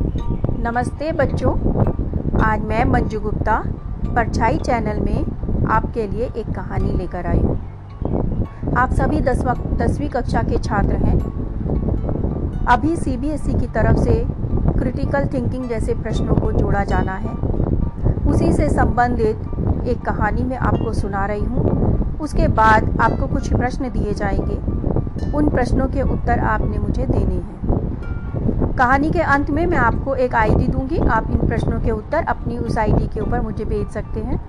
नमस्ते बच्चों, आज मैं मंजू गुप्ता परछाई चैनल में आपके लिए एक कहानी लेकर आई हूँ। आप सभी 10वीं कक्षा के छात्र हैं। अभी CBSE की तरफ से क्रिटिकल थिंकिंग जैसे प्रश्नों को जोड़ा जाना है। उसी से संबंधित एक कहानी मैं आपको सुना रही हूँ। उसके बाद आपको कुछ प्रश्न दिए जाएंगे। उन प्रश्नों के उत्तर आपने मुझे देने हैं। कहानी के अंत में मैं आपको एक ID दूंगी। आप इन प्रश्नों के उत्तर अपनी उस ID के ऊपर मुझे भेज सकते हैं,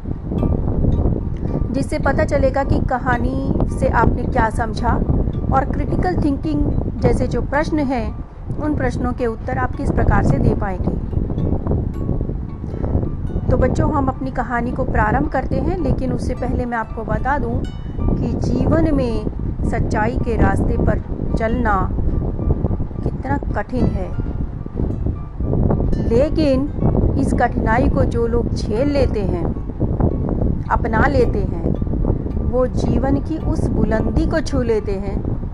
जिससे पता चलेगा कि कहानी से आपने क्या समझा और क्रिटिकल थिंकिंग जैसे जो प्रश्न हैं उन प्रश्नों के उत्तर आप किस प्रकार से दे पाएंगे। तो बच्चों, हम अपनी कहानी को प्रारंभ करते हैं, लेकिन उससे पहले मैं आपको बता दूं कि जीवन में सच्चाई के रास्ते पर चलना कितना कठिन है, लेकिन इस कठिनाई को जो लोग झेल लेते हैं, अपना लेते हैं, वो जीवन की उस बुलंदी को छू लेते हैं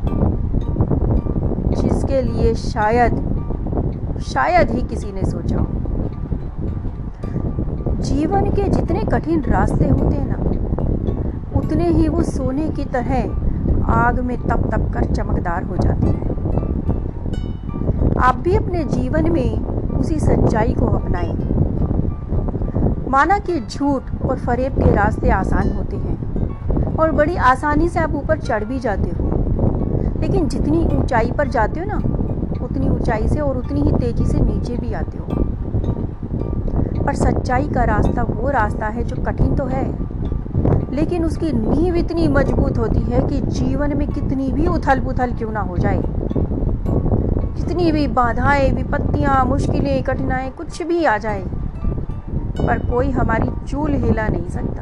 जिसके लिए शायद ही किसी ने सोचा हो। जीवन के जितने कठिन रास्ते होते हैं ना, उतने ही वो सोने की तरह आग में तप तप कर चमकदार हो जाते हैं। आप भी अपने जीवन में उसी सच्चाई को अपनाएं। माना कि झूठ और फरेब के रास्ते आसान होते हैं और बड़ी आसानी से आप ऊपर चढ़ भी जाते हो, लेकिन जितनी ऊंचाई पर जाते हो ना, उतनी ऊंचाई से और उतनी ही तेजी से नीचे भी आते हो। पर सच्चाई का रास्ता वो रास्ता है जो कठिन तो है, लेकिन उसकी नींव इतनी मजबूत होती है कि जीवन में कितनी भी उथल पुथल क्यों ना हो जाए, कितनी भी बाधाएं, विपत्तियां, मुश्किलें, कठिनाई कुछ भी आ जाए, पर कोई हमारी चूल हिला नहीं सकता,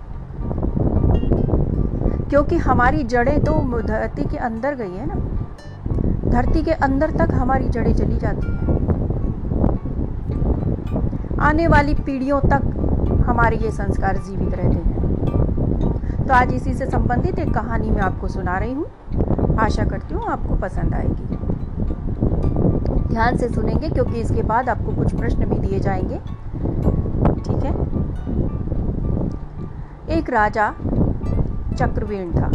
क्योंकि हमारी जड़ें तो धरती के अंदर गई है ना। धरती के अंदर तक हमारी जड़ें चली जाती हैं। आने वाली पीढ़ियों तक हमारे ये संस्कार जीवित रहते हैं। तो आज इसी से संबंधित एक कहानी मैं आपको सुना रही हूँ। आशा करती हूँ आपको पसंद आएगी। ध्यान से सुनेंगे, क्योंकि इसके बाद आपको कुछ प्रश्न भी दिए जाएंगे। ठीक है। एक राजा चक्रवेण था।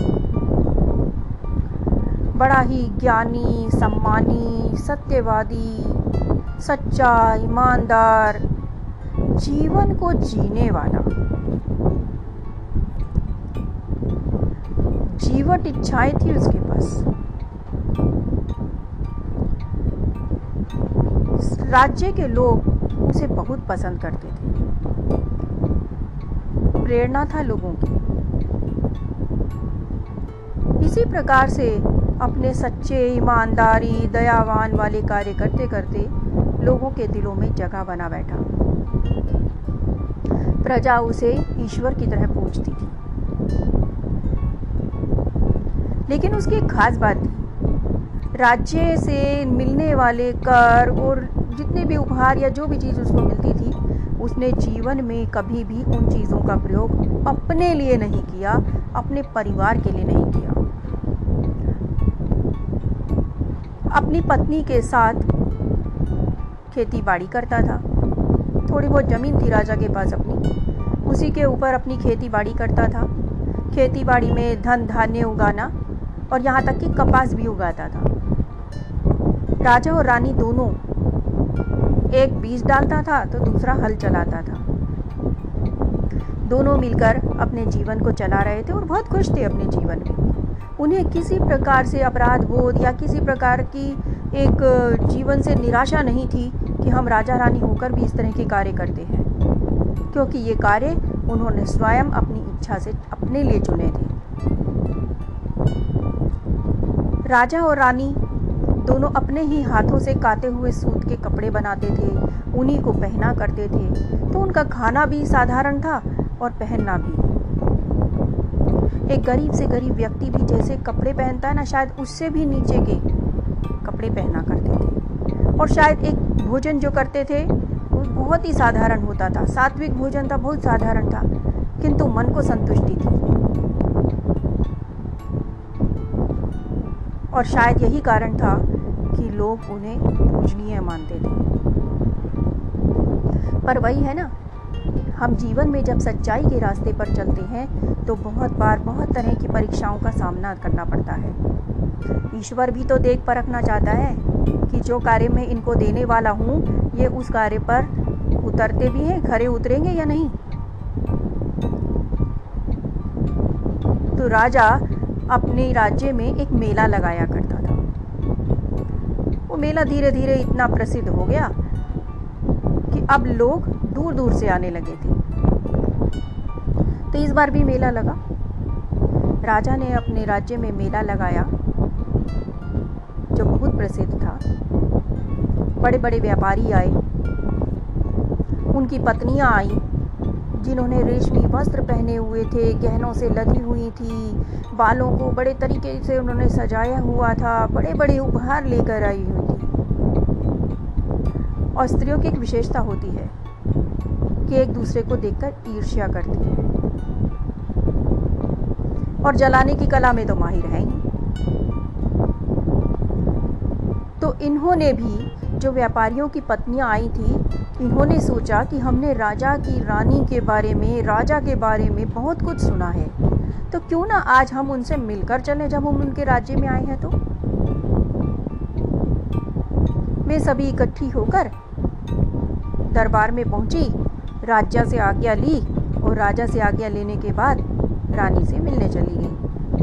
बड़ा ही ज्ञानी, सम्मानी, सत्यवादी, सच्चा, ईमानदार, जीवन को जीने वाला, जीवट इच्छाएं थी उसके पास। राज्य के लोग उसे बहुत पसंद करते थे। प्रेरणा था लोगों की। इसी प्रकार से अपने सच्चे, ईमानदारी, दयावान वाले कार्य करते करते लोगों के दिलों में जगह बना बैठा। प्रजा उसे ईश्वर की तरह पूजती थी। लेकिन उसकी एक खास बात थी। राज्य से मिलने वाले कर और जितने भी उपहार या जो भी चीज़ उसको मिलती थी, उसने जीवन में कभी भी उन चीज़ों का प्रयोग अपने लिए नहीं किया, अपने परिवार के लिए नहीं किया। अपनी पत्नी के साथ खेती बाड़ी करता था। थोड़ी बहुत ज़मीन थी राजा के पास अपनी, उसी के ऊपर अपनी खेती बाड़ी करता था। खेती बाड़ी में धन धान्य उगाना और यहाँ तक कि कपास भी उगाता था। राजा और रानी दोनों, एक बीज डालता था तो दूसरा हल चलाता था। दोनों मिलकर अपने जीवन को चला रहे थे और बहुत खुश थे अपने जीवन में। उन्हें किसी प्रकार से अपराध बोध या किसी प्रकार की एक जीवन से निराशा नहीं थी कि हम राजा रानी होकर भी इस तरह के कार्य करते हैं, क्योंकि ये कार्य उन्होंने स्वयं अपनी इच्छा से अपने लिए चुने थे। राजा और रानी दोनों अपने ही हाथों से काते हुए सूत के कपड़े बनाते थे, उन्हीं को पहना करते थे। तो उनका खाना भी साधारण था और पहनना भी। एक गरीब से गरीब व्यक्ति भी जैसे कपड़े पहनता है ना, शायद उससे भी नीचे के कपड़े पहना करते थे। और शायद एक भोजन जो करते थे वो बहुत ही साधारण होता था, सात्विक भोजन था, बहुत साधारण था, किंतु मन को संतुष्टि थी। और शायद यही कारण था कि लोग उन्हें पूजनीय मानते थे। पर वही है ना, हम जीवन में जब सच्चाई के रास्ते पर चलते हैं तो बहुत बार बहुत तरह की परीक्षाओं का सामना करना पड़ता है। ईश्वर भी तो देख परखना चाहता है कि जो कार्य मैं इनको देने वाला हूँ ये उस कार्य पर उतरते भी हैं, खरे उतरेंगे या नहीं। तो राजा अपने राज्य में एक मेला लगाया करता था। वो मेला धीरे धीरे इतना प्रसिद्ध हो गया कि अब लोग दूर दूर से आने लगे थे। तो इस बार भी मेला लगा। राजा ने अपने राज्य में मेला लगाया जो बहुत प्रसिद्ध था। बड़े बड़े व्यापारी आए, उनकी पत्नियां आईं जिन्होंने रेशमी वस्त्र पहने हुए थे, गहनों से लदी हुई थी, बालों को बड़े तरीके से उन्होंने सजाया हुआ था, बड़े बड़े उपहार लेकर आई हुई थी। और स्त्रियों की एक विशेषता होती है कि एक दूसरे को देखकर ईर्ष्या करती है और जलाने की कला में तो माहिर हैं। तो इन्होंने भी, जो व्यापारियों की पत्नियां आई थी, इन्होंने सोचा कि हमने राजा की रानी के बारे में, राजा के बारे में बहुत कुछ सुना है, तो क्यों ना आज हम उनसे मिलकर चलें जब हम उनके राज्य में आए हैं। तो वे सभी इकट्ठी होकर दरबार में पहुंची, राजा से आज्ञा ली और राजा से आज्ञा लेने के बाद रानी से मिलने चली गई।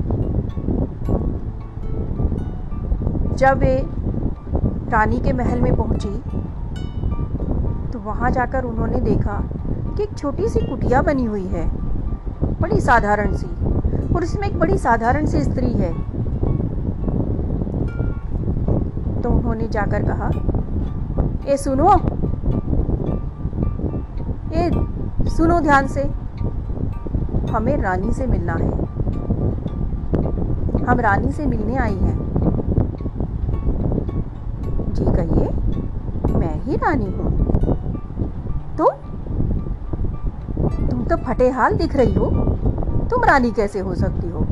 जब वे रानी के महल में पहुंची तो वहां जाकर उन्होंने देखा कि एक छोटी सी कुटिया बनी हुई है, बड़ी साधारण सी, और इसमें एक बड़ी साधारण सी स्त्री है। तो उन्होंने जाकर कहा, ए सुनो, ए सुनो ध्यान से, हमें रानी से मिलना है, हम रानी से मिलने आई हैं। जी कहिए, मैं ही रानी हूँ। तुम तो फटे हाल दिख रही हो, तुम रानी कैसे हो सकती हो?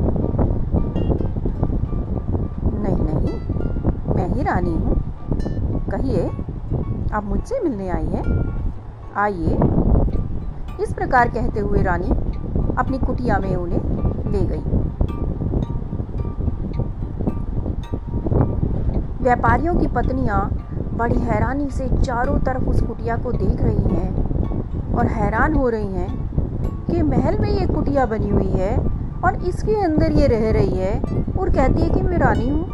नहीं नहीं, मैं ही रानी हूँ। कहिए, आप मुझसे मिलने आई हैं? आइए। इस प्रकार कहते हुए रानी अपनी कुटिया में उन्हें ले गई। व्यापारियों की पत्नियां बड़ी हैरानी से चारों तरफ उस कुटिया को देख रही हैं और हैरान हो रही हैं कि महल में ये कुटिया बनी हुई है और इसके अंदर ये रह रही है और कहती है कि मैं रानी हूँ।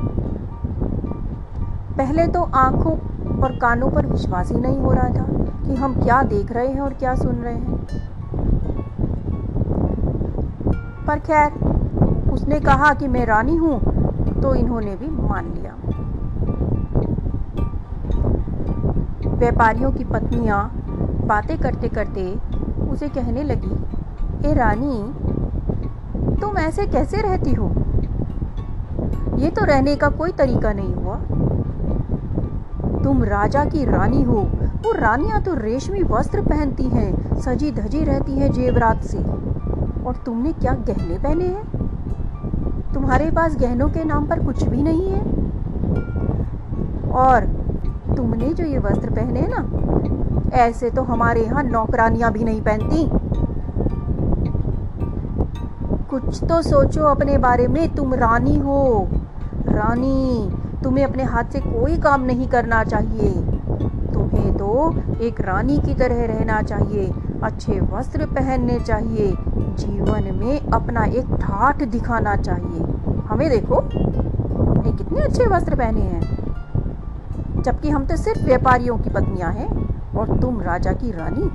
पहले तो आंखों और कानों पर विश्वास ही नहीं हो रहा था कि हम क्या देख रहे हैं और क्या सुन रहे हैं। पर खैर, उसने कहा कि मैं रानी हूँ तो इन्होंने भी मान लिया। व्यापारियों की पत्नियां बातें करते करते उसे कहने लगी, ए रानी, तुम ऐसे कैसे रहती हो? ये तो रहने का कोई तरीका नहीं हुआ। तुम राजा की रानी हो, वो रानियां तो रेशमी वस्त्र पहनती हैं, सजी धजी रहती हैं जेवरात से, और तुमने क्या गहने पहने हैं? तुम्हारे पास गहनों के नाम पर कुछ भी नहीं है। और तुमने जो ये वस्त्र पहने हैं ना, ऐसे तो हमारे यहाँ नौकरानियां भी नहीं पहनती। कुछ तो सोचो अपने बारे में, तुम रानी हो। रानी, तुम्हें अपने हाथ से कोई काम नहीं करना चाहिए। तुम्हें तो एक रानी की तरह रहना चाहिए, अच्छे वस्त्र पहनने चाहिए, जीवन में अपना एक ठाठ दिखाना चाहिए। हमें देखो, हमने कितने अच्छे वस्त्र पहने हैं, जबकि हम तो सिर्फ व्यापारियों की पत्नियां हैं और तुम राजा की रानी।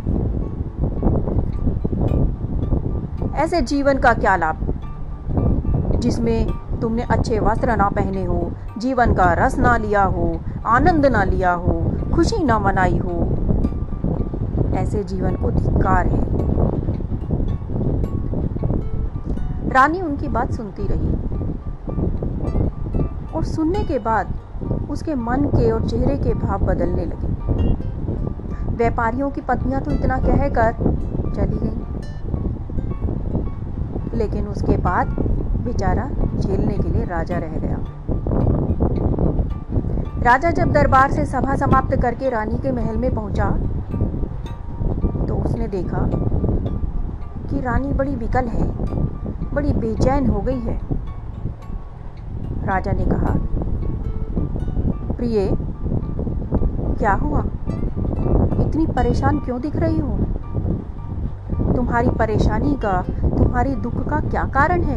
ऐसे जीवन का क्या लाभ जिसमें तुमने अच्छे वस्त्र ना पहने हो, जीवन का रस ना लिया हो, आनंद ना लिया हो, खुशी ना मनाई हो। ऐसे जीवन को धिक्कार है। रानी उनकी बात सुनती रही और सुनने के बाद उसके मन के और चेहरे के भाव बदलने लगे। व्यापारियों की पत्नियां तो इतना कहकर चली गईं, लेकिन उसके बाद बेचारा झेलने के लिए राजा रह गया। राजा जब दरबार से सभा समाप्त करके रानी के महल में पहुंचा उसने देखा कि रानी बड़ी विकल है, बड़ी बेचैन हो गई है। राजा ने कहा, प्रिय, क्या हुआ? इतनी परेशान क्यों दिख रही हो? तुम्हारी परेशानी का, तुम्हारे दुख का क्या कारण है?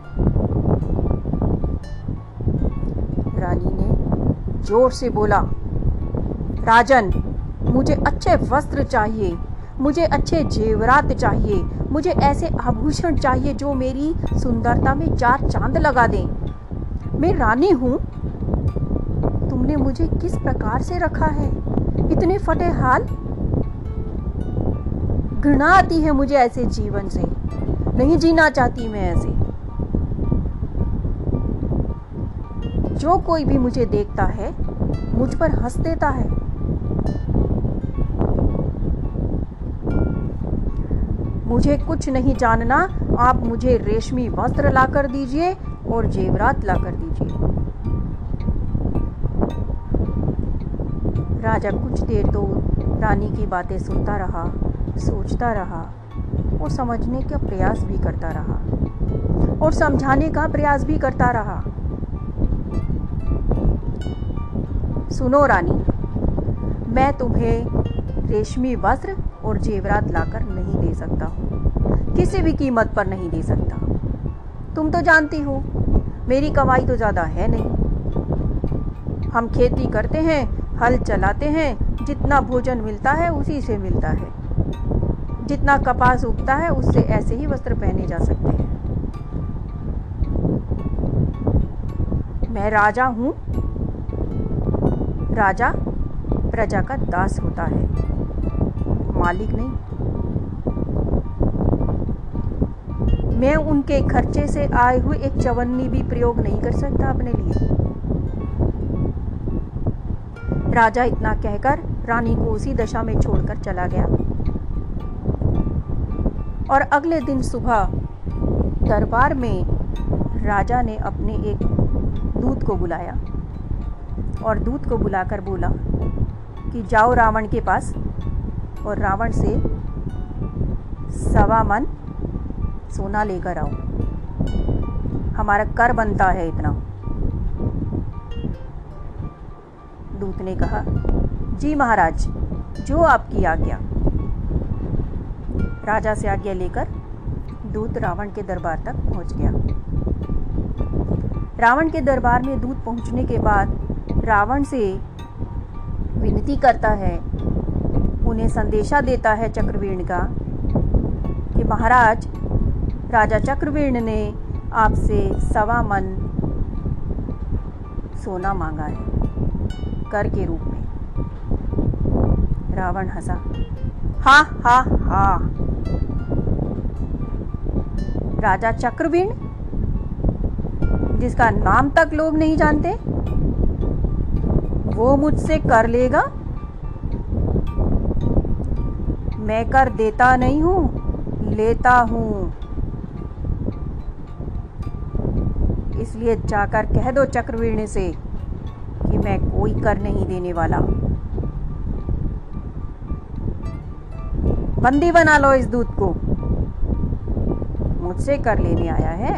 रानी ने जोर से बोला, राजन, मुझे अच्छे वस्त्र चाहिए, मुझे अच्छे जेवरात चाहिए, मुझे ऐसे आभूषण चाहिए जो मेरी सुंदरता में चार चांद लगा दें। मैं रानी हूं। तुमने मुझे किस प्रकार से रखा है, इतने फटे हाल। घृणा आती है मुझे ऐसे जीवन से, नहीं जीना चाहती मैं ऐसे। जो कोई भी मुझे देखता है मुझ पर हंस देता है। मुझे कुछ नहीं जानना, आप मुझे रेशमी वस्त्र लाकर दीजिए और जेवरात लाकर दीजिए। राजा कुछ देर तो रानी की बातें सुनता रहा, सोचता रहा और समझने का प्रयास भी करता रहा और समझाने का प्रयास भी करता रहा। सुनो रानी, मैं तुम्हें रेशमी वस्त्र और जेवरात लाकर नहीं दे सकता हूँ, किसी भी कीमत पर नहीं दे सकता। तुम तो जानती हो मेरी कमाई तो ज़्यादा है नहीं। हम खेती करते हैं, हल चलाते हैं, जितना भोजन मिलता है उसी से मिलता है। जितना कपास उगता है उससे ऐसे ही वस्त्र पहने जा सकते हैं। मैं राजा हूँ। राजा प्रजा का दास होता है, मालिक नहीं। मैं उनके खर्चे से आए हुए एक चवन्नी भी प्रयोग नहीं कर सकता अपने लिए। राजा इतना कहकर रानी को उसी दशा में छोड़कर चला गया। और अगले दिन सुबह दरबार में राजा ने अपने एक दूत को बुलाया और दूत को बुलाकर बोला कि जाओ रावण के पास और रावण से 1.25 मन सोना लेकर आओ, हमारा कर बनता है इतना। दूत ने कहा, जी महाराज, जो आपकी आज्ञा। राजा से आज्ञा लेकर दूत रावण के दरबार तक पहुंच गया। रावण के दरबार में दूत पहुंचने के बाद रावण से विनती करता है, उन्हें संदेशा देता है चक्रवीर्ण का कि महाराज, राजा चक्रवीर्ण ने आपसे 1.25 मन सोना मांगा है कर के रूप में। रावण हंसा, हा हा हा। राजा चक्रवीर्ण, जिसका नाम तक लोग नहीं जानते, वो मुझसे कर लेगा? मैं कर देता नहीं हूं, लेता हूं। इसलिए जाकर कह दो चक्रवीर्ण से कि मैं कोई कर नहीं देने वाला। बंदी बना लो इस दूत को, मुझसे कर लेने आया है।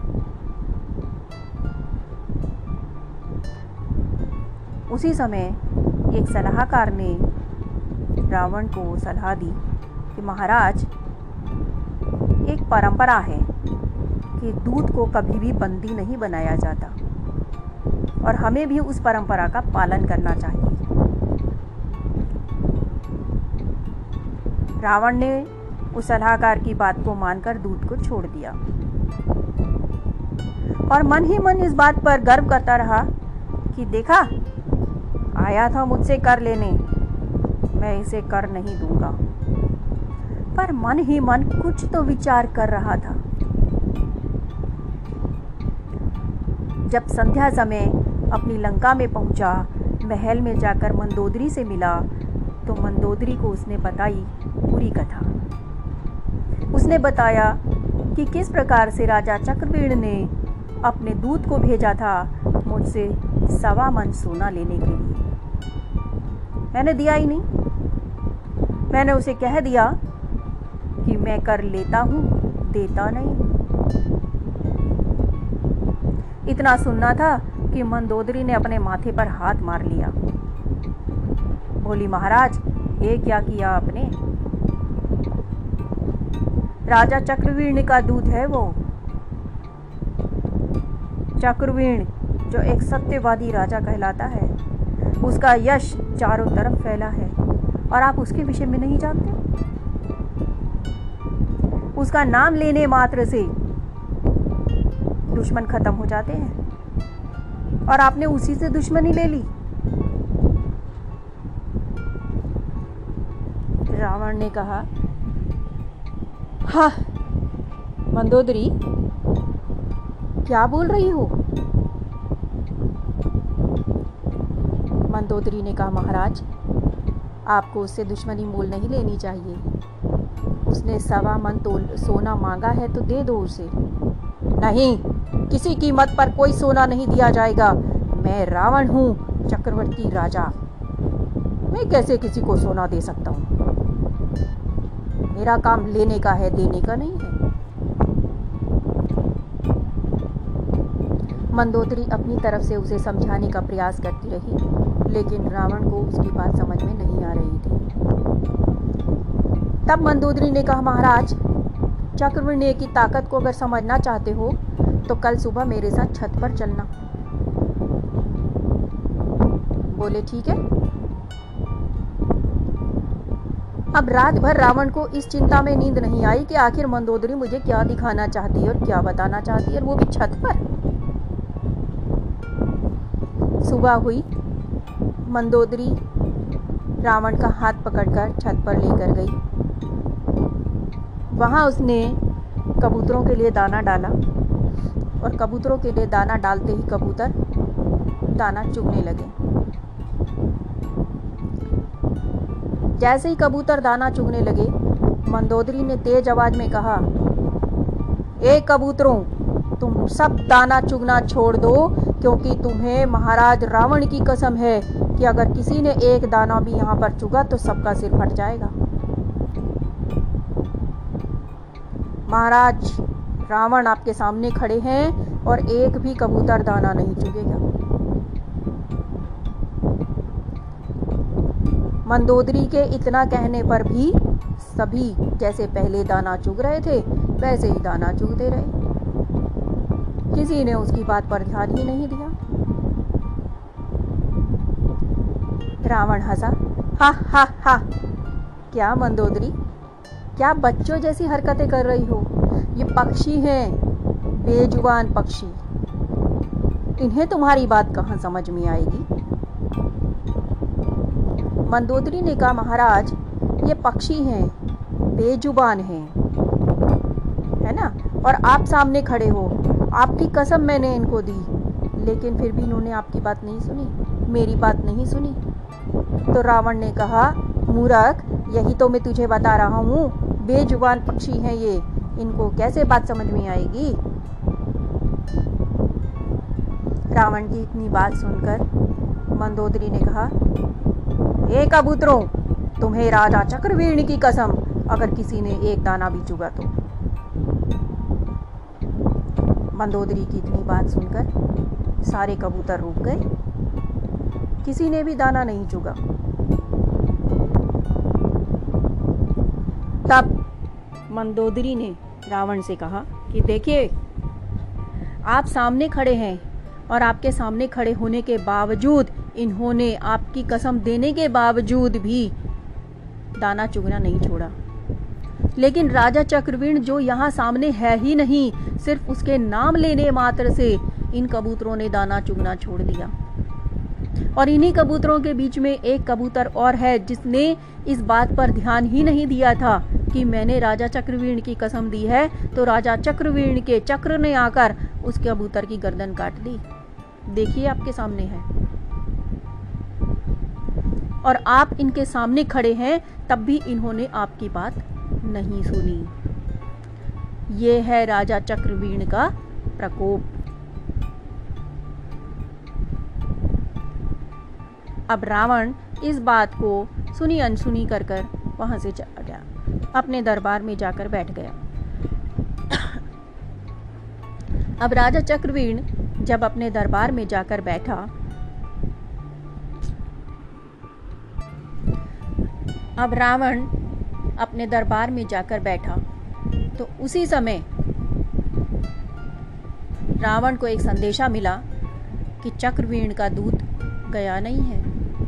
उसी समय एक सलाहकार ने रावण को सलाह दी कि महाराज, एक परंपरा है कि दूत को कभी भी बंदी नहीं बनाया जाता और हमें भी उस परंपरा का पालन करना चाहिए। रावण ने उस सलाहकार की बात को मानकर दूत को छोड़ दिया और मन ही मन इस बात पर गर्व करता रहा कि देखा, आया था मुझसे कर लेने, मैं इसे कर नहीं दूंगा। पर मन ही मन कुछ तो विचार कर रहा था। जब संध्या समय अपनी लंका में पहुंचा, महल में जाकर मंदोदरी से मिला तो मंदोदरी को उसने बताई पूरी कथा। उसने बताया कि किस प्रकार से राजा चक्रवीर्ण ने अपने दूत को भेजा था मुझसे 1.25 मन सोना लेने के लिए। मैंने दिया ही नहीं। मैंने उसे कह दिया कि मैं कर लेता हूँ, देता नहीं। इतना सुनना था कि मंदोदरी ने अपने माथे पर हाथ मार लिया। बोली, महाराज, ये क्या किया आपने? राजा चक्रवीण का दूत है वो। चक्रवीण जो एक सत्यवादी राजा कहलाता है, उसका यश चारों तरफ फैला है और आप उसके विषय में नहीं जानते? उसका नाम लेने मात्र से दुश्मन खत्म हो जाते हैं और आपने उसी से दुश्मनी ले ली। रावण ने कहा, हाँ मंदोदरी, क्या बोल रही हो? मंदोदरी ने कहा, महाराज, आपको उससे दुश्मनी मोल नहीं लेनी चाहिए। उसने 1.25 मन सोना मांगा है तो दे दो उसे। नहीं, किसी कीमत पर कोई सोना नहीं दिया जाएगा। मैं रावण हूँ, चक्रवर्ती राजा। मैं कैसे किसी को सोना दे सकता हूँ? मेरा काम लेने का है, देने का नहीं है। मंदोदरी अपनी तरफ से उसे समझाने का प्रयास करती रही, लेकिन रावण को उसकी बात समझ में नहीं आ रही थी। तब मंदोदरी ने कहा, महाराज, चक्रवीण की ताकत को अगर समझना चाहते हो तो कल सुबह मेरे साथ छत पर चलना। बोले, ठीक है। अब रात भर रावण को इस चिंता में नींद नहीं आई कि आखिर मंदोदरी मुझे क्या दिखाना चाहती है और क्या बताना चाहती है, और वो भी छत पर। सुबह हुई, मंदोदरी रावण का हाथ पकड़कर छत पर लेकर गई। वहां उसने कबूतरों के लिए दाना डाला और कबूतरों के लिए दाना डालते ही कबूतर दाना चुगने लगे। जैसे ही कबूतर दाना चुगने लगे, मंदोदरी ने तेज आवाज में कहा, ए कबूतरों, तुम सब दाना चुगना छोड़ दो, क्योंकि तुम्हें महाराज रावण की कसम है कि अगर किसी ने एक दाना भी यहाँ पर चुगा तो सबका सिर फट जाएगा। महाराज रावण आपके सामने खड़े हैं और एक भी कबूतर दाना नहीं चुगेगा। मंदोदरी के इतना कहने पर भी सभी जैसे पहले दाना चुग रहे थे वैसे ही दाना चुगते रहे। किसी ने उसकी बात पर ध्यान ही नहीं दिया। रावण हंसा, हा हा हा। क्या मंदोदरी, क्या बच्चों जैसी हरकतें कर रही हो? ये पक्षी हैं, बेजुबान पक्षी। इन्हें तुम्हारी बात कहाँ समझ में आएगी? मंदोदरी ने कहा, महाराज, ये पक्षी हैं, बेजुबान हैं, है ना? और आप सामने खड़े हो, आपकी कसम मैंने इनको दी, लेकिन फिर भी इन्होंने आपकी बात नहीं सुनी, मेरी बात नहीं सुनी। तो रावण ने कहा, मूर्ख, यही तो मैं तुझे बता रहा हूँ, बेजुबान पक्षी हैं ये, इनको कैसे बात समझ में आएगी? रावण की इतनी बात सुनकर मंदोदरी ने कहा, ए कबूतरों, तुम्हें राजा चक्रवीण की कसम, अगर किसी ने एक दाना भी चुगा तो। मंदोदरी की इतनी बात सुनकर सारे कबूतर रुक गए, किसी ने भी दाना नहीं चुगा। तब मंदोदरी ने रावण से कहा कि देखिए, आप सामने खड़े हैं और आपके सामने खड़े होने के बावजूद इन्होंने आपकी कसम देने के बावजूद भी दाना चुगना नहीं छोड़ा। लेकिन राजा चक्रवीण जो यहाँ सामने है ही नहीं, सिर्फ उसके नाम लेने मात्र से इन कबूतरों ने दाना चुगना छोड़ दिया। और इन्हीं कबूतरों के बीच में एक कबूतर और है जिसने इस बात पर ध्यान ही नहीं दिया था कि मैंने राजा चक्रवीण की कसम दी है, तो राजा चक्रवीण के चक्र ने आकर उस कबूतर की गर्दन काट दी। देखिए, आपके सामने है और आप इनके सामने खड़े हैं, तब भी इन्होंने आपकी बात नहीं सुनी। ये है राजा चक्रवीण का प्रकोप। अब रावण इस बात को सुनी अनसुनी कर वहां से चला गया अपने दरबार में जाकर बैठ गया। अब राजा चक्रवीण जब अपने दरबार में जाकर बैठा, अब रावण अपने दरबार में जाकर बैठा तो उसी समय रावण को एक संदेशा मिला कि चक्रवीण का दूत गया नहीं है।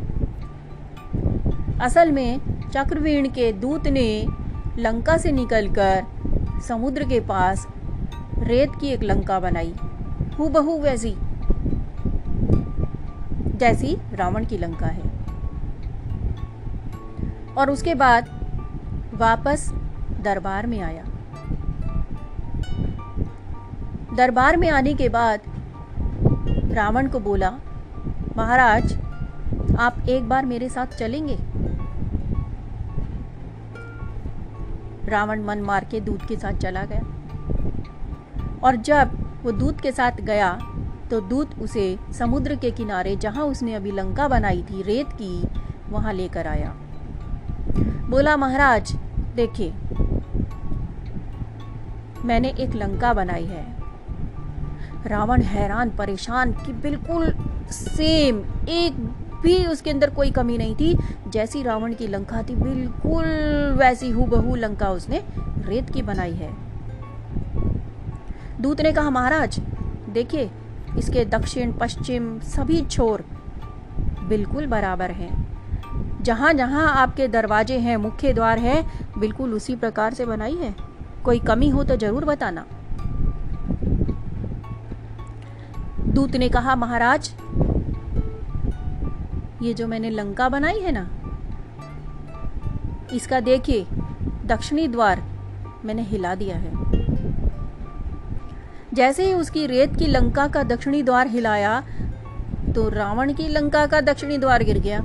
असल में चक्रवीण के दूत ने लंका से निकलकर समुद्र के पास रेत की एक लंका बनाई, हूबहू वैसी जैसी रावण की लंका है, और उसके बाद वापस दरबार में आया। दरबार में आने के बाद रावण को बोला, महाराज आप एक बार मेरे साथ चलेंगे? रावण मन मार के दूत के साथ चला गया, और जब वो दूत के साथ गया तो दूत उसे समुद्र के किनारे जहां उसने अभी लंका बनाई थी रेत की, वहां लेकर आया। बोला, महाराज देखिए, मैंने एक लंका बनाई है। रावण हैरान परेशान कि बिल्कुल सेम, एक भी उसके अंदर कोई कमी नहीं थी, जैसी रावण की लंका थी बिल्कुल वैसी हूबहू लंका उसने रेत की बनाई है। दूत ने कहा, महाराज देखिए, इसके दक्षिण पश्चिम सभी छोर बिल्कुल बराबर हैं। जहां जहां आपके दरवाजे हैं, मुख्य द्वार है, बिल्कुल उसी प्रकार से बनाई है। कोई कमी हो तो जरूर बताना। दूत ने कहा, महाराज ये जो मैंने लंका बनाई है ना, इसका देखिए दक्षिणी द्वार मैंने हिला दिया है। जैसे ही उसकी रेत की लंका का दक्षिणी द्वार हिलाया तो रावण की लंका का दक्षिणी द्वार गिर गया।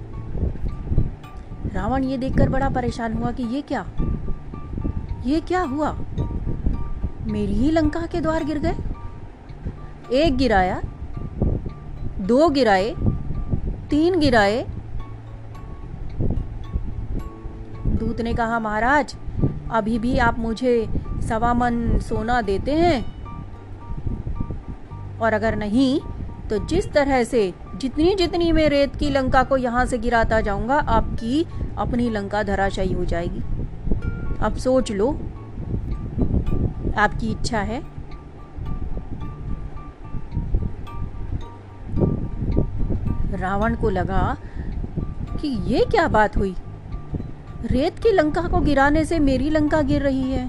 रावण ये देखकर बड़ा परेशान हुआ कि ये क्या हुआ, मेरी ही लंका के द्वार गिर गए। एक गिराया, दो गिराए, तीन गिराए। दूत ने कहा, महाराज अभी भी आप मुझे 1.25 मन सोना देते हैं, और अगर नहीं तो जिस तरह से जितनी जितनी मैं रेत की लंका को यहां से गिराता जाऊंगा, आपकी अपनी लंका धराशायी हो जाएगी। अब सोच लो, आपकी इच्छा है। रावण को लगा कि ये क्या बात हुई, रेत की लंका को गिराने से मेरी लंका गिर रही है।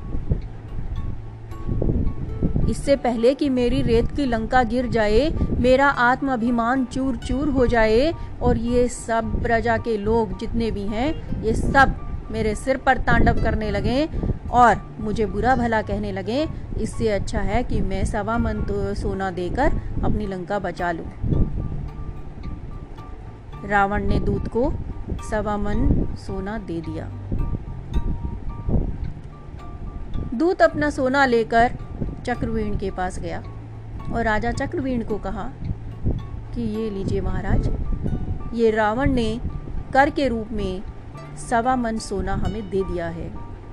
इससे पहले कि मेरी रेत की लंका गिर जाए, मेरा आत्माभिमान चूर चूर हो जाए, और ये सब प्रजा के लोग जितने भी हैं, ये सब मेरे सिर पर तांडव करने लगे और मुझे बुरा भला कहने लगे, इससे अच्छा है कि मैं 1.25 मन तो सोना देकर अपनी लंका बचा लूं। रावण ने दूत को 1.25 मन सोना दे दिया। दूत अपना सोना लेकर चक्रवीण के पास गया और राजा चक्रवीण को कहा कि ये लीजिए महाराज, ये रावण ने कर के रूप में 1.25 मन सोना हमें दे दिया है।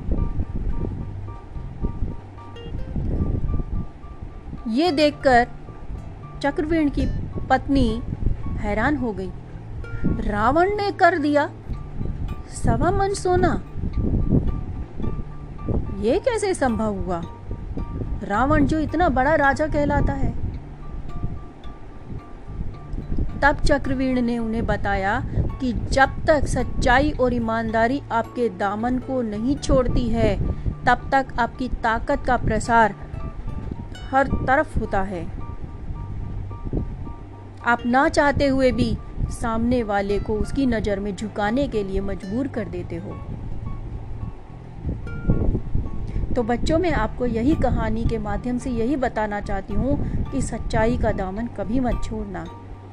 ये देखकर चक्रवीण की पत्नी हैरान हो गई। रावण ने कर दिया 1.25 मन सोना, ये कैसे संभव हुआ? रावण जो इतना बड़ा राजा कहलाता है। तब चक्रवीण ने उन्हें बताया कि जब तक सच्चाई और ईमानदारी आपके दामन को नहीं छोड़ती है, तब तक आपकी ताकत का प्रसार हर तरफ होता है। आप ना चाहते हुए भी सामने वाले को उसकी नजर में झुकाने के लिए मजबूर कर देते हो। तो बच्चों, मैं आपको यही कहानी के माध्यम से यही बताना चाहती हूँ कि सच्चाई का दामन कभी मत छोड़ना।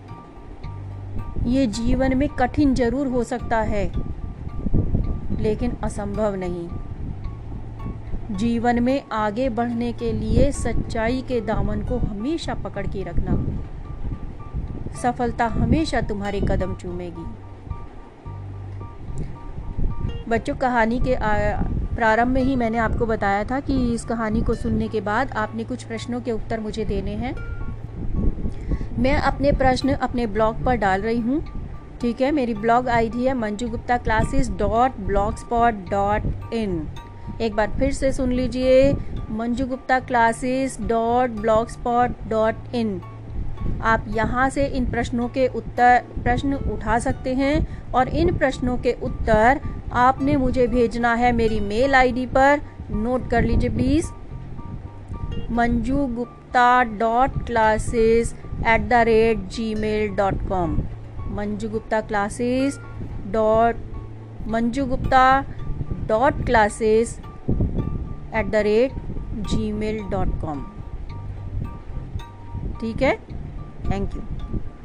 ये जीवन में कठिन जरूर हो सकता है, लेकिन असंभव नहीं। जीवन में आगे बढ़ने के लिए सच्चाई के दामन को हमेशा पकड़ के रखना। सफलता हमेशा तुम्हारे कदम चूमेगी। बच्चों, कहानी के प्रारंभ में ही मैंने आपको बताया था कि इस कहानी को सुनने के बाद आपने कुछ प्रश्नों के उत्तर मुझे देने हैं। मैं अपने प्रश्न अपने ब्लॉग पर डाल रही हूँ, ठीक है। मेरी ब्लॉग आईडी है manjuguptaclasses.blogspot.in। एक बार फिर से सुन लीजिए, manjuguptaclasses.blogspot.in। आप यहाँ से इन प्रश्नों के प्रश्न उठा सकते हैं और इन प्रश्नों के उत्तर आपने मुझे भेजना है मेरी मेल आईडी पर। नोट कर लीजिए प्लीज़, manjugupta.classes@gmail.com। manjugupta.classes@gmail.com। ठीक है, थैंक यू।